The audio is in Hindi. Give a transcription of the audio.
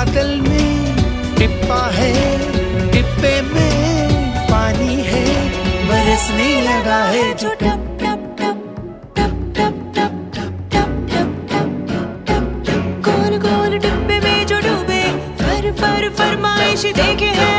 बादल में टिप्पा है, टिप्पे में पानी है, बरसने लगा है जो टप टप टप टप टप टप टप टप टप टप। गोल गोल टिप्पे में जो डूबे, फर फर फरमाइश देखे हैं